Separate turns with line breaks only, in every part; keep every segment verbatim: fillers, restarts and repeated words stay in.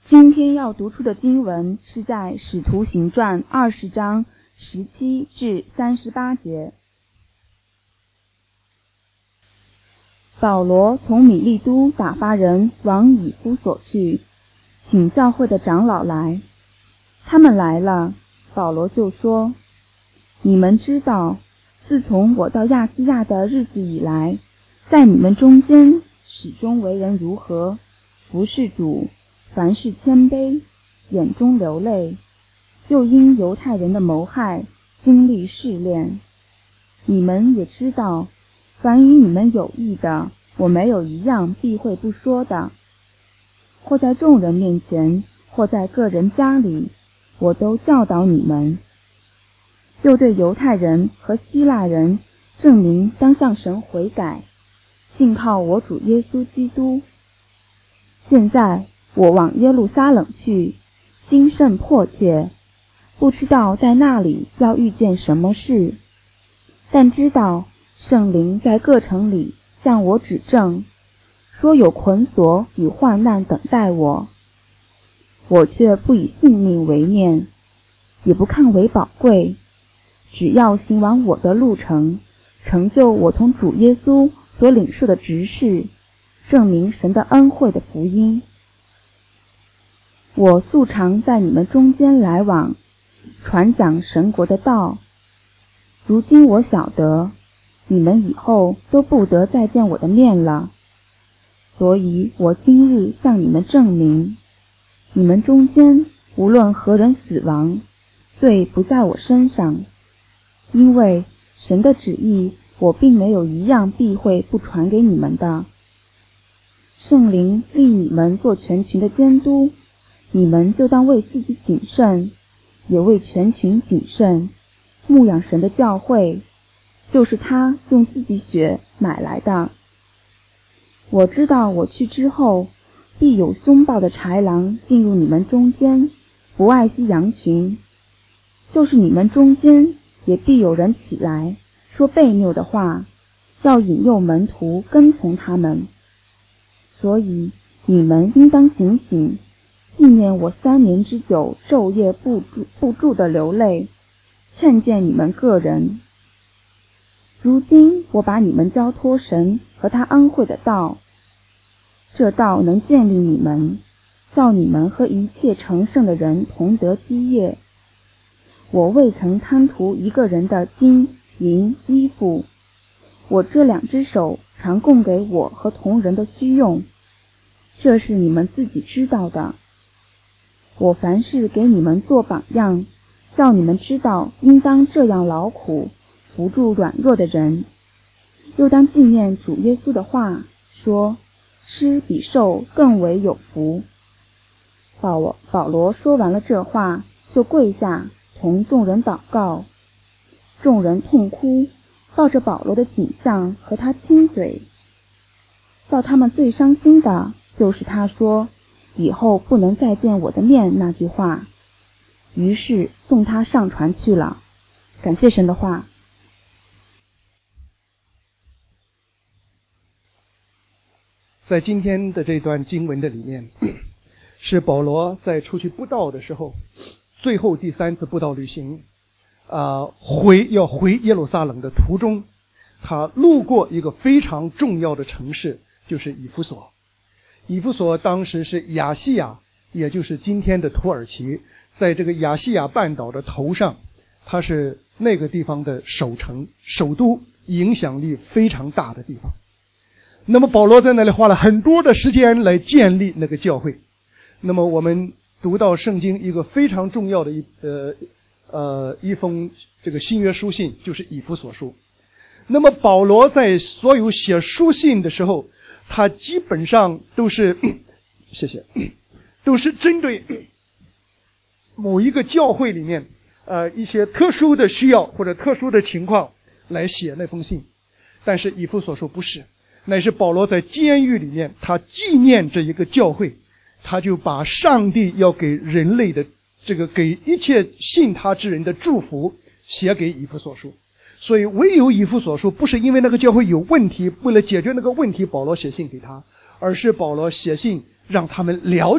今天要读出的经文是在《使徒行传》二十章十七至三十八节。保罗从米利都打发人往以弗所去，请教会的长老来。他们来了，保罗就说：你们知道，自从我到亚细亚的日子以来，在你们中间始终为人如何，服事主，凡事谦卑，眼中流泪，又因犹太人的谋害经历试炼。你们也知道，凡与你们有益的，我没有一样避讳不说的，或在众人面前，或在个人家里，我都教导你们。又对犹太人和希腊人证明当向神悔改，信靠我主耶稣基督。现在我往耶路撒冷去，心甚迫切，不知道在那里要遇见什么事，但知道圣灵在各城里向我指证，说有捆锁与患难等待我。我却不以性命为念，也不看为宝贵，只要行完我的路程，成就我从主耶稣所领受的职事，证明神的恩惠的福音。我素常在你们中间来往，传讲神国的道。如今我晓得，你们以后都不得再见我的面了，所以我今日向你们证明，你们中间无论何人死亡，罪不在我身上，因为神的旨意我并没有一样避讳不传给你们的。圣灵立你们做全群的监督，你们就当为自己谨慎，也为全群谨慎，牧养神的教会，就是他用自己血买来的。我知道我去之后，必有凶暴的豺狼进入你们中间，不爱惜羊群。就是你们中间也必有人起来，说悖谬的话，要引诱门徒跟从他们。所以你们应当警醒，纪念我三年之久昼夜不住不住的流泪，劝诫你们个人。如今我把你们交托神和他恩惠的道，这道能建立你们，叫你们和一切成圣的人同得基业。我未曾贪图一个人的金银衣服，我这两只手常供给我和同人的需用，这是你们自己知道的。我凡事给你们做榜样，叫你们知道应当这样劳苦，扶助软弱的人。又当纪念主耶稣的话，说施比受更为有福。保保罗说完了这话，就跪下同众人祷告。众人痛哭，抱着保罗的颈项和他亲嘴。叫他们最伤心的就是他说以后不能再见我的面那句话，于是送他上船去了。感谢神的话。
在今天的这段经文的里面，是保罗在出去布道的时候，最后第三次布道旅行，啊、呃，回要回耶路撒冷的途中，他路过一个非常重要的城市，就是以弗所。以弗所当时是亚细亚，也就是今天的土耳其，在这个亚细亚半岛的头上，它是那个地方的首城、首都，影响力非常大的地方。那么保罗在那里花了很多的时间来建立那个教会。那么我们读到圣经一个非常重要的一呃呃一封这个新约书信，就是以弗所书。那么保罗在所有写书信的时候，他基本上都是谢谢都是针对某一个教会里面呃一些特殊的需要或者特殊的情况来写那封信。但是以弗所书不是，乃是保罗在监狱里面，他纪念这一个教会，他就把上帝要给人类的这个给一切信他之人的祝福写给以弗所书。所以唯有以弗所书不是因为那个教会有问题，为了解决那个问题保罗写信给他，而是保罗写信让他们了解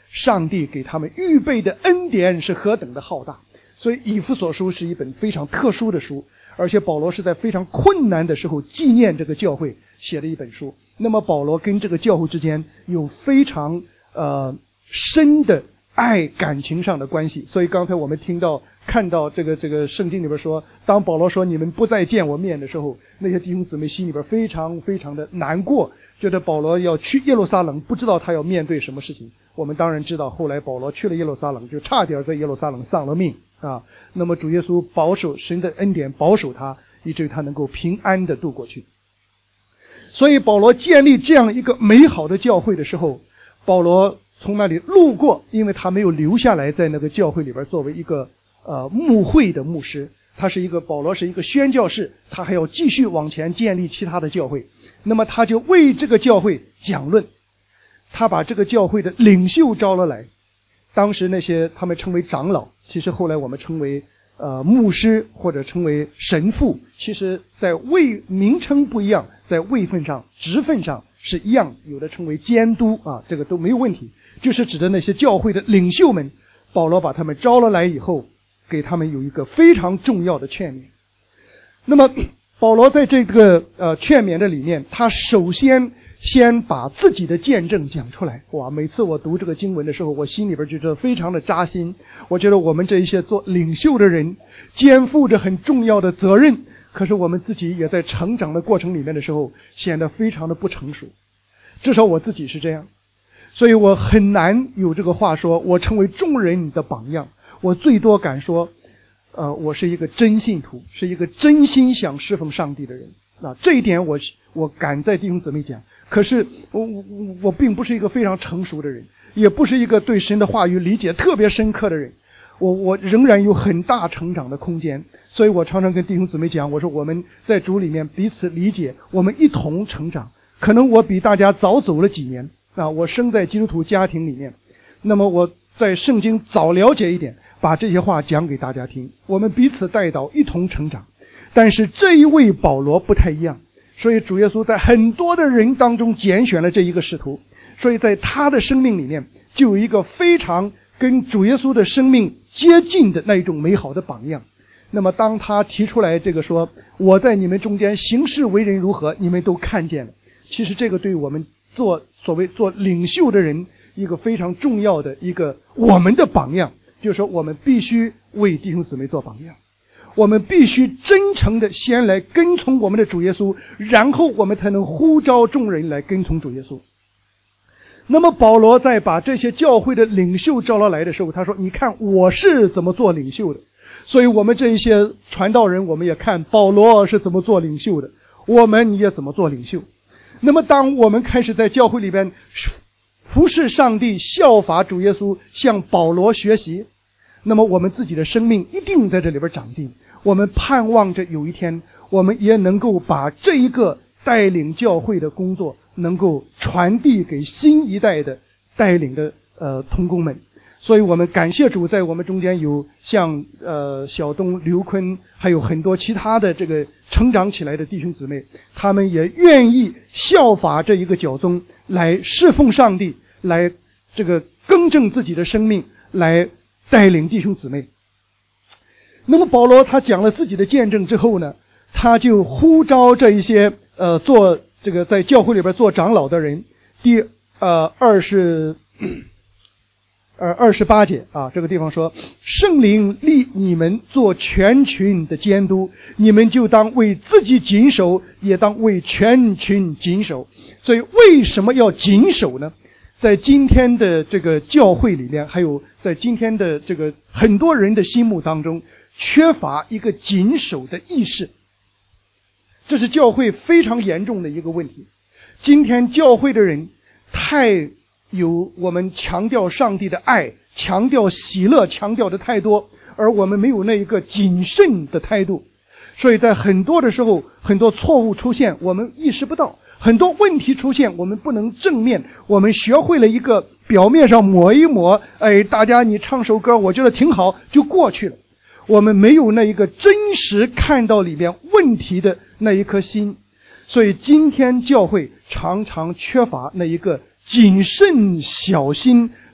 上帝给他们预备的恩典是何等的浩大。所以以弗所书是一本非常特殊的书，而且保罗是在非常困难的时候纪念这个教会写的一本书。那么保罗跟这个教会之间有非常呃深的爱感情上的关系。所以刚才我们听到看到这个这个圣经里边说，当保罗说你们不再见我面的时候，那些弟兄姊妹心里边非常非常的难过，觉得保罗要去耶路撒冷，不知道他要面对什么事情。我们当然知道，后来保罗去了耶路撒冷，就差点在耶路撒冷丧了命啊。那么主耶稣保守，神的恩典保守他，以至于他能够平安的度过去。所以保罗建立这样一个美好的教会的时候，保罗从那里路过，因为他没有留下来在那个教会里边作为一个呃牧会的牧师，他是一个保罗是一个宣教士，他还要继续往前建立其他的教会。那么他就为这个教会讲论，他把这个教会的领袖招了来。当时那些他们称为长老，其实后来我们称为呃牧师或者称为神父，其实在位名称不一样，在位分上职分上是一样，有的称为监督啊，这个都没有问题，就是指的那些教会的领袖们。保罗把他们招了来以后，给他们有一个非常重要的劝勉。那么保罗在这个呃劝勉的里面，他首先先把自己的见证讲出来。哇，每次我读这个经文的时候，我心里边觉得非常的扎心。我觉得我们这一些做领袖的人肩负着很重要的责任，可是我们自己也在成长的过程里面的时候显得非常的不成熟，至少我自己是这样。所以我很难有这个话说我成为众人的榜样，我最多敢说呃，我是一个真信徒，是一个真心想侍奉上帝的人。那这一点我我敢在弟兄姊妹讲。可是我我我并不是一个非常成熟的人，也不是一个对神的话语理解特别深刻的人，我我仍然有很大成长的空间。所以我常常跟弟兄姊妹讲，我说我们在主里面彼此理解，我们一同成长。可能我比大家早走了几年啊，我生在基督徒家庭里面，那么我在圣经早了解一点，把这些话讲给大家听，我们彼此带导，一同成长。但是这一位保罗不太一样，所以主耶稣在很多的人当中拣选了这一个使徒，所以在他的生命里面就有一个非常跟主耶稣的生命接近的那一种美好的榜样。那么当他提出来这个说我在你们中间行事为人如何，你们都看见了，其实这个对我们做所谓做领袖的人一个非常重要的一个我们的榜样，就是说我们必须为弟兄姊妹做榜样，我们必须真诚的先来跟从我们的主耶稣，然后我们才能呼召众人来跟从主耶稣。那么保罗在把这些教会的领袖招了来的时候，他说你看我是怎么做领袖的，所以我们这一些传道人，我们也看保罗是怎么做领袖的，我们也怎么做领袖。那么当我们开始在教会里边服侍上帝，效法主耶稣，向保罗学习，那么我们自己的生命一定在这里边长进。我们盼望着有一天我们也能够把这一个带领教会的工作能够传递给新一代的带领的呃同工们。所以我们感谢主，在我们中间有像呃小东、刘坤，还有很多其他的这个成长起来的弟兄姊妹，他们也愿意效法这一个教宗来侍奉上帝，来这个更正自己的生命，来带领弟兄姊妹。那么保罗他讲了自己的见证之后呢，他就呼召这一些呃做这个在教会里边做长老的人。第呃二十呃二十八节啊，这个地方说圣灵立你们做全群的监督，你们就当为自己谨守，也当为全群谨守。所以为什么要谨守呢？在今天的这个教会里面，还有在今天的这个很多人的心目当中，缺乏一个谨守的意识，这是教会非常严重的一个问题。今天教会的人太有我们强调上帝的爱，强调喜乐，强调的太多，而我们没有那一个谨慎的态度，所以在很多的时候，很多错误出现，我们意识不到，很多问题出现，我们不能正面，我们学会了一个表面上抹一抹，哎，大家你唱首歌，我觉得挺好，就过去了。我们没有那一个真实看到里面问题的那一颗心，所以今天教会常常缺乏那一个谨慎小心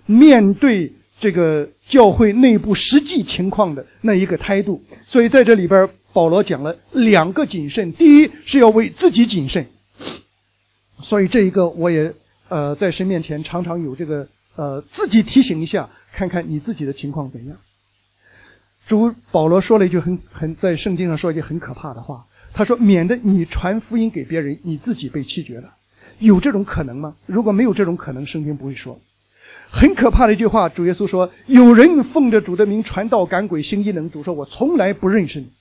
面对这个教会内部实际情况的那一个态度。所以在这里边保罗讲了两个谨慎，第一是要为自己谨慎。所以这一个我也呃在神面前常常有这个呃自己提醒一下，看看你自己的情况怎样。主保罗说了一句很很在圣经上说一句很可怕的话，他说免得你传福音给别人，你自己被弃绝了。有这种可能吗？如果没有这种可能，圣经不会说。很可怕的一句话，主耶稣说，有人奉着主的名传道赶鬼行异能，主说我从来不认识你。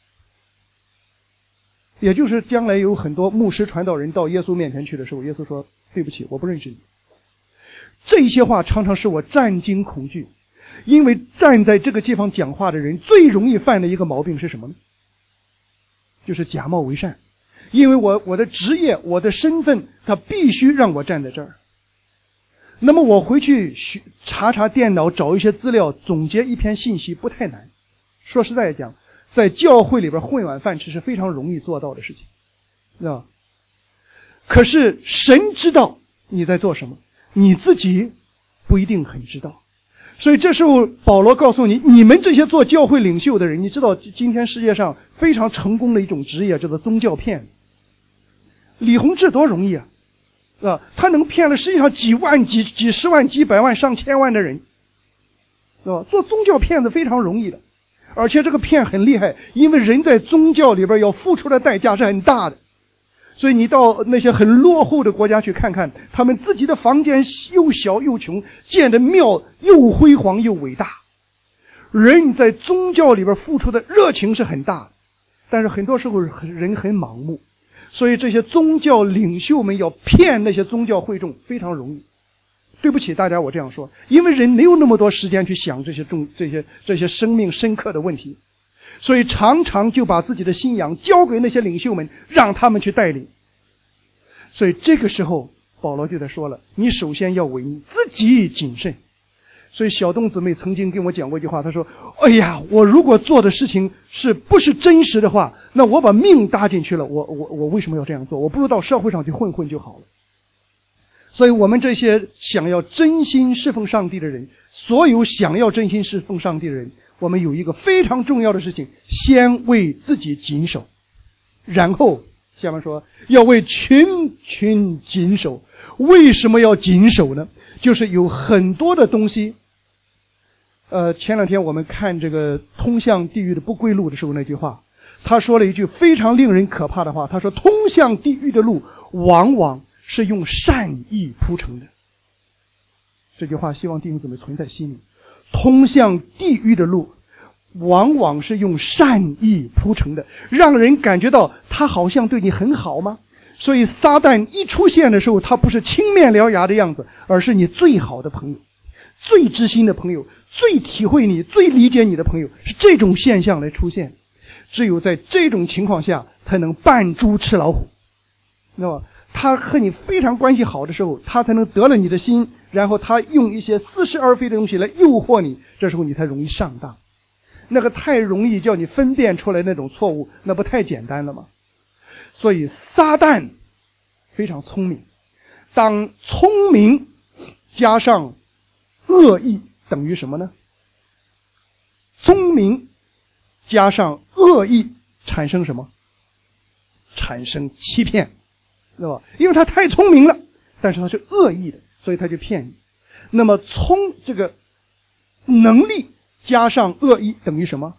也就是将来有很多牧师传道人到耶稣面前去的时候，耶稣说对不起，我不认识你。这些话常常使我战惊恐惧，因为站在这个地方讲话的人最容易犯的一个毛病是什么呢？就是假冒为善。因为我我的职业我的身份他必须让我站在这儿，那么我回去查查电脑找一些资料总结一篇信息不太难。说实在讲，在教会里边混碗饭吃是非常容易做到的事情，知道吧？可是神知道你在做什么，你自己不一定很知道。所以这时候保罗告诉你，你们这些做教会领袖的人，你知道今天世界上非常成功的一种职业叫做宗教骗子。李洪志多容易啊，啊，他能骗了世界上几万、几几十万、几百万、上千万的人，是吧？做宗教骗子非常容易的，而且这个骗很厉害，因为人在宗教里边要付出的代价是很大的。所以你到那些很落后的国家去看看，他们自己的房间又小又穷，建的庙又辉煌又伟大。人在宗教里边付出的热情是很大的，但是很多时候人很盲目。所以这些宗教领袖们要骗那些宗教会众非常容易。对不起大家，我这样说，因为人没有那么多时间去想这些重这些这些生命深刻的问题，所以常常就把自己的信仰交给那些领袖们，让他们去带领。所以这个时候保罗就在说了，你首先要为你自己谨慎。所以小东姊妹曾经跟我讲过一句话，她说，哎呀，我如果做的事情是不是真实的话，那我把命搭进去了，我我我为什么要这样做？我不如到社会上去混混就好了。所以我们这些想要真心侍奉上帝的人，所有想要真心侍奉上帝的人，我们有一个非常重要的事情，先为自己谨守，然后下面说要为群群谨守。为什么要谨守呢？就是有很多的东西，呃，前两天我们看这个通向地狱的不归路的时候，那句话，他说了一句非常令人可怕的话，他说通向地狱的路往往是用善意铺成的。这句话希望弟兄姊妹存在心里。通向地狱的路往往是用善意铺成的，让人感觉到他好像对你很好吗？所以撒旦一出现的时候，他不是青面獠牙的样子，而是你最好的朋友，最知心的朋友，最体会你最理解你的朋友，是这种现象来出现。只有在这种情况下才能扮猪吃老虎，知道吧？他和你非常关系好的时候，他才能得了你的心，然后他用一些似是而非的东西来诱惑你，这时候你才容易上当。那个太容易叫你分辨出来那种错误，那不太简单了吗？所以撒旦非常聪明，当聪明加上恶意等于什么呢？聪明加上恶意产生什么？产生欺骗，对吧？因为他太聪明了，但是他是恶意的，所以他就骗你。那么聪这个能力加上恶意等于什么？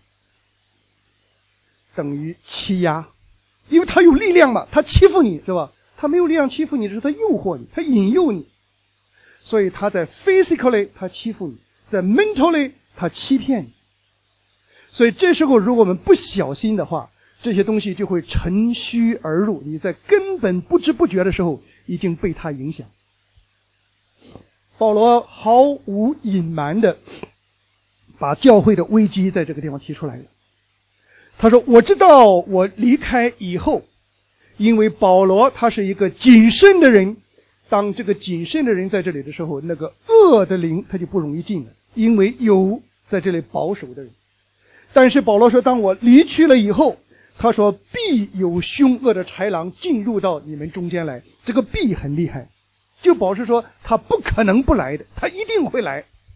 等于欺压。因为他有力量嘛，他欺负你，是吧？他没有力量欺负你的时候，他诱惑你，他引诱你。所以他在 physically 他欺负你，在 mentally 他欺骗你。所以这时候如果我们不小心的话，这些东西就会乘虚而入，你在根本不知不觉的时候已经被他影响。保罗毫无隐瞒的把教会的危机在这个地方提出来了。他说，我知道我离开以后，因为保罗他是一个谨慎的人，当这个谨慎的人在这里的时候，那个恶的灵他就不容易进了，因为有在这里保守的人。但是保罗说，当我离去了以后，他说必有凶恶的豺狼进入到你们中间来。这个必很厉害，就保持说他不可能不来的，他一定会来。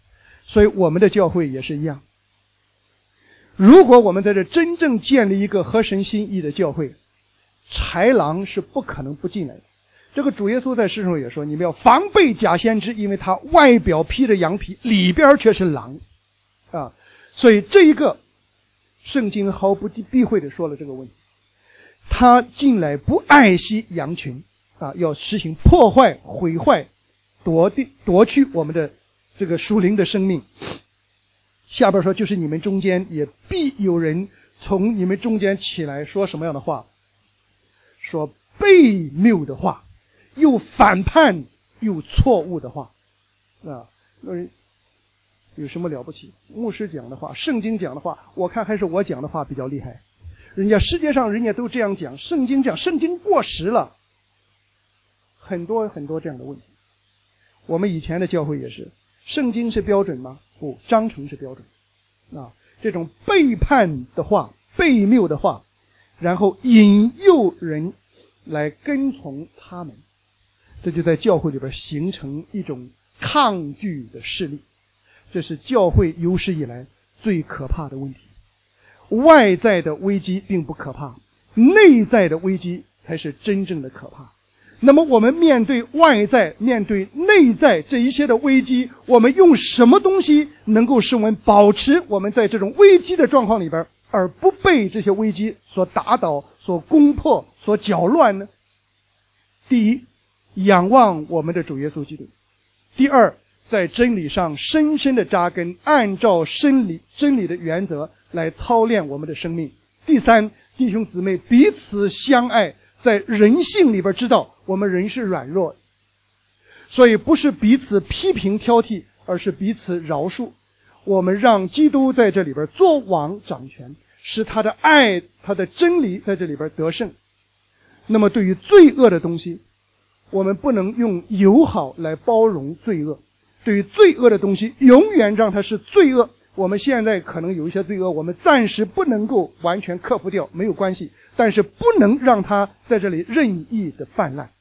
所以我们的教会也是一样。如果我们在这真正建立一个合神心意的教会，豺狼是不可能不进来的。这个主耶稣在世上也说，你们要防备假先知，因为他外表披着羊皮，里边却是狼啊。所以这一个圣经毫不避讳地说了这个问题，他进来不爱惜羊群啊，要实行破坏、毁坏、夺地夺去我们的这个属灵的生命。下边说，就是你们中间也必有人从你们中间起来，说什么样的话？说悖谬的话，又反叛又错误的话啊。有什么了不起？牧师讲的话，圣经讲的话，我看还是我讲的话比较厉害。人家世界上人家都这样讲，圣经讲，圣经过时了，很多很多这样的问题。我们以前的教会也是，圣经是标准吗？不，章程是标准啊。这种背叛的话，悖谬的话，然后引诱人来跟从他们，这就在教会里边形成一种抗拒的势力。这是教会有史以来最可怕的问题。外在的危机并不可怕，内在的危机才是真正的可怕。那么我们面对外在、面对内在这一些的危机，我们用什么东西能够使我们保持我们在这种危机的状况里边，而不被这些危机所打倒、所攻破、所搅乱呢？第一，仰望我们的主耶稣基督；第二，在真理上深深的扎根，按照真理真理的原则来操练我们的生命；第三，弟兄姊妹彼此相爱，在人性里边知道我们人是软弱的，所以不是彼此批评挑剔，而是彼此饶恕。我们让基督在这里边作王掌权，使他的爱、他的真理在这里边得胜。那么对于罪恶的东西，我们不能用友好来包容罪恶，对于罪恶的东西永远让它是罪恶。我们现在可能有一些罪恶我们暂时不能够完全克服掉，没有关系，但是不能让它在这里任意的泛滥。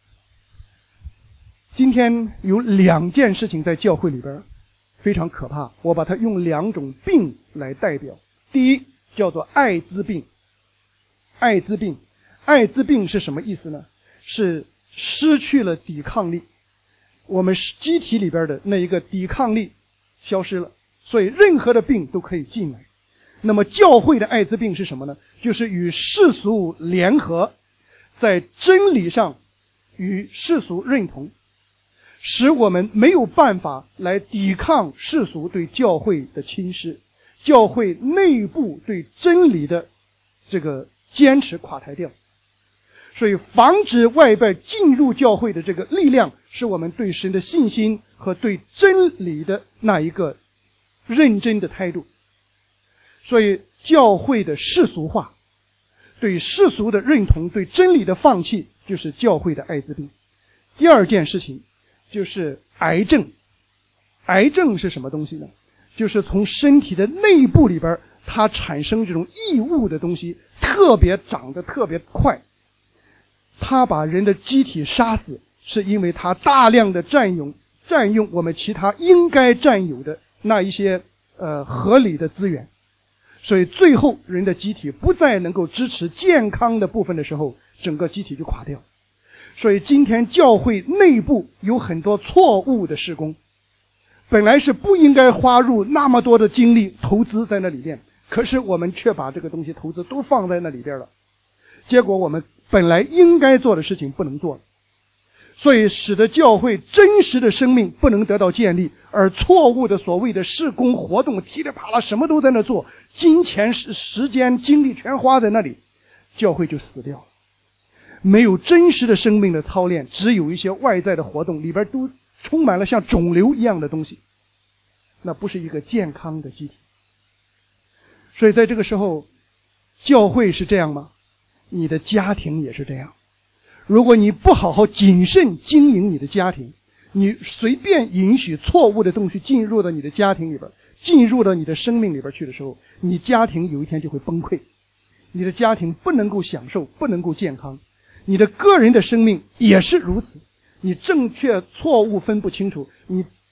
今天有两件事情在教会里边非常可怕，我把它用两种病来代表。第一，叫做艾滋病。艾滋病艾滋病是什么意思呢？是失去了抵抗力，我们机体里边的那一个抵抗力消失了，所以任何的病都可以进来。那么教会的艾滋病是什么呢？就是与世俗联合，在真理上与世俗认同，使我们没有办法来抵抗世俗对教会的侵蚀，教会内部对真理的这个坚持垮台掉。所以防止外边进入教会的这个力量，是我们对神的信心和对真理的那一个认真的态度。所以教会的世俗化，对世俗的认同，对真理的放弃，就是教会的艾滋病。第二件事情就是癌症。癌症是什么东西呢？就是从身体的内部里边，它产生这种异物的东西，特别长得特别快。它把人的机体杀死，是因为它大量的占用占用我们其他应该占有的那一些呃合理的资源，所以最后人的机体不再能够支持健康的部分的时候，整个机体就垮掉。所以今天教会内部有很多错误的事工，本来是不应该花入那么多的精力投资在那里边，可是我们却把这个东西投资都放在那里边了，结果我们本来应该做的事情不能做了，所以使得教会真实的生命不能得到建立，而错误的所谓的事工活动噼里啪啦什么都在那做，金钱时间精力全花在那里，教会就死掉了。没有真实的生命的操练，只有一些外在的活动，里边都充满了像肿瘤一样的东西，那不是一个健康的机体。所以在这个时候，教会是这样吗？你的家庭也是这样。如果你不好好谨慎经营你的家庭，你随便允许错误的东西进入到你的家庭里边，进入到你的生命里边去的时候，你家庭有一天就会崩溃，你的家庭不能够享受，不能够健康，你的个人的生命也是如此。你正确错误分不清楚，你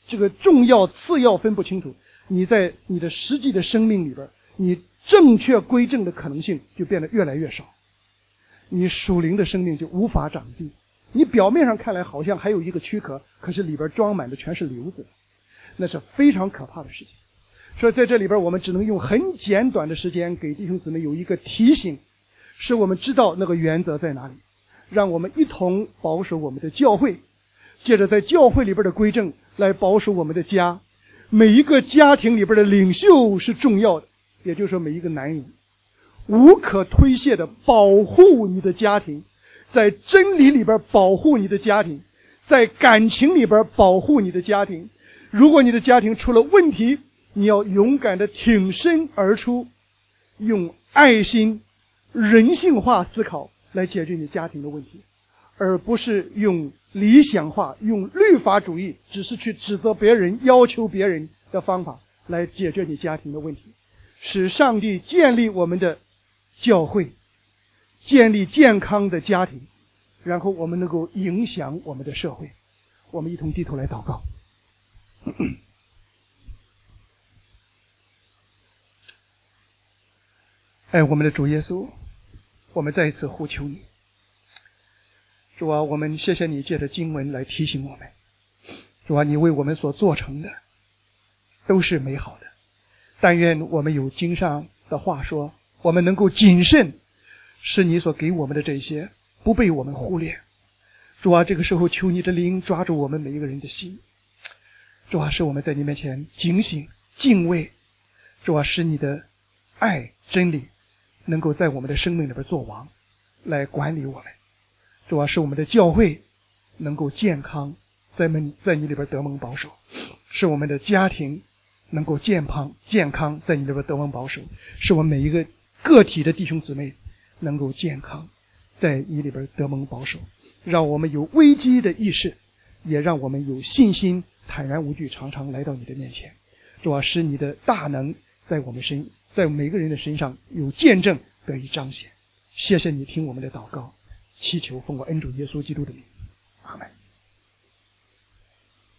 这个重要次要分不清楚，你在你的实际的生命里边，你正确归正的可能性就变得越来越少，你属灵的生命就无法长进。你表面上看来好像还有一个躯壳，可是里边装满的全是瘤子，那是非常可怕的事情。所以在这里边，我们只能用很简短的时间给弟兄姊妹有一个提醒，使我们知道那个原则在哪里，让我们一同保守我们的教会，借着在教会里边的归正来保守我们的家。每一个家庭里边的领袖是重要的，也就是说每一个男人无可推卸的保护你的家庭，在真理里边保护你的家庭，在感情里边保护你的家庭。如果你的家庭出了问题，你要勇敢的挺身而出，用爱心、人性化思考来解决你家庭的问题，而不是用理想化、用律法主义，只是去指责别人、要求别人的方法来解决你家庭的问题。使上帝建立我们的教会，建立健康的家庭，然后我们能够影响我们的社会。我们一同低头来祷告。哎，我们的主耶稣，我们再一次呼求你。主啊，我们谢谢你借着经文来提醒我们。主啊，你为我们所做成的都是美好的。但愿我们有经上的话说，我们能够谨慎，是你所给我们的这些不被我们忽略。主啊，这个时候求你的灵抓住我们每一个人的心。主啊，使我们在你面前警醒敬畏。主啊，使你的爱真理能够在我们的生命里边做王，来管理我们。主啊，使我们的教会能够健康，在们在你里边得蒙保守，使我们的家庭能够健康健康在你里边得蒙保守，使我们每一个个体的弟兄姊妹能够健康在你里边得蒙保守，让我们有危机的意识，也让我们有信心坦然无惧常常来到你的面前。主啊，使你的大能在我们身在每个人的身上有见证得以彰显。谢谢你听我们的祷告，祈求奉我恩主耶稣基督的名，阿们。